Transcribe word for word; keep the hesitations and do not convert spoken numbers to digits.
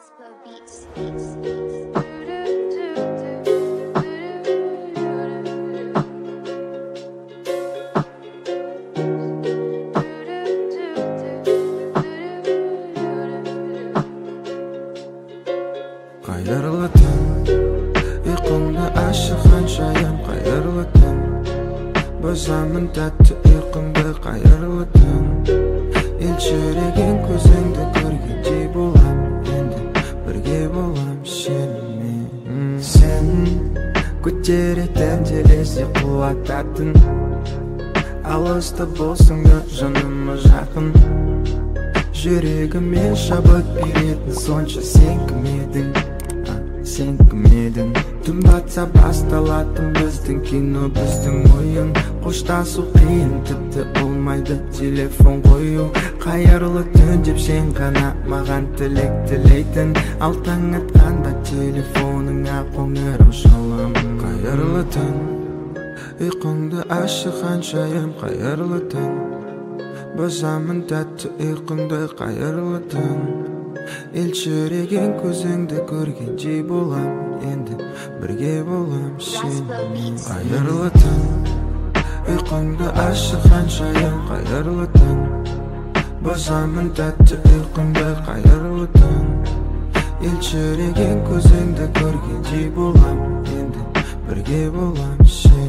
Qayırlı tün, uyqumda aşıqan şayam qayırlı tün. Bozamın tatlı uyqumda qayırlı tün. Elçiregen ko'zingda ko'rgandek bo'lam, endi birga bo'lam senmi. Sen ko'taratan jelesi quvvatatin. Alışda bo'lsang da jonimga yaqin. Жүрегіме шабыт беретін сонша сен кім едің, сен кім едің. Түн батса басталатын біздің кино, біздің ойын. Қоштасу қиын, тіпті болмайды телефон қою. Қайырлы түн деп сен ғана маған тілек тілейтін. Ал таң атқанда телефоныңа қоңырау шаламын. Қайырлы түн, ұйқыңды ашыған шайым қайырлы түн. Бозамын тәтті ұйқымды qayırlı түн. Елшіреген көзіңді көргенде болам, енді бірге болам сенмен. Qayırlı түн, ұйқымды ашыған шайым qayırlı түн. Бозамын тәтті ұйқымды qayırlı түн. Елшіреген көзіңді көргенде болам, енді бірге болам сенмен.